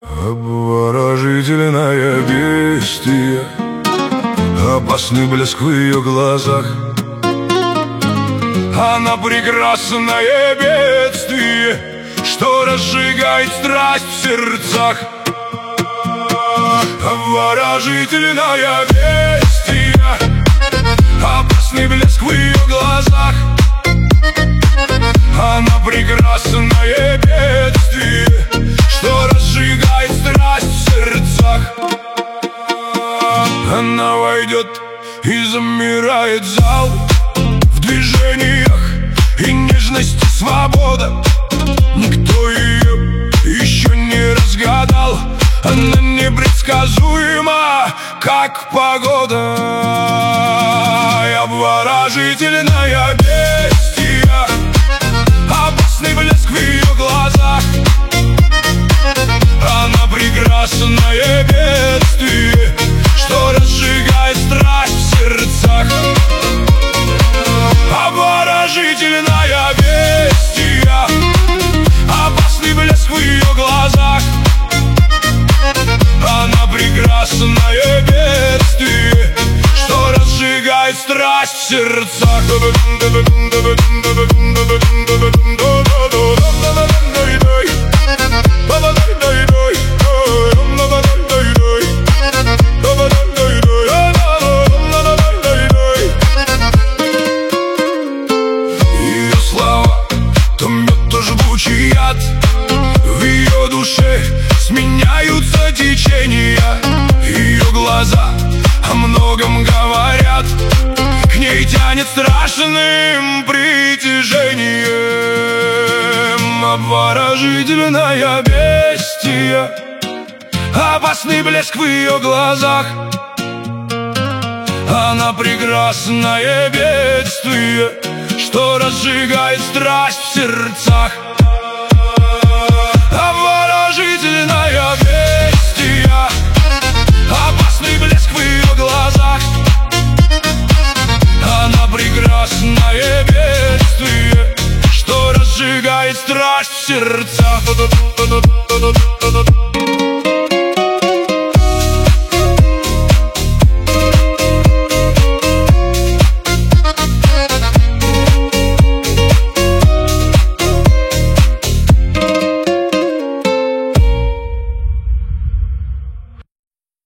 Обворожительное бестия, опасный блеск в ее глазах. Она прекрасное бедствие, что разжигает страсть в сердцах. Обворожительное бестия, опасный блеск в ее глазах. Она прекрасное бедствие, что разжигает страсть в сердцах. Она войдет и замирает зал в движениях и нежности свобода. Никто ее еще не разгадал. Она непредсказуема, как погода. Обворожительная бестия, опасный блеск в ее глазах. Она прекрасное бедствие, что разжигает страсть в сердцах. Обворожительная бестия, опасный блеск в ее глазах. Она прекрасное бедствие, что разжигает страсть в сердцах. Ее слова то мед, то жгучий яд. В ее душе сменяются течения. Ее глаза о многом говорят. К ней тянет страшным притяжением. Обворожительная бестия, опасный блеск в ее глазах. Она прекрасное бедствие, что разжигает страсть в сердцах. Обворожительная бестия, опасный блеск в ее глазах. Она прекрасное бедствие, что разжигает страсть в сердцах.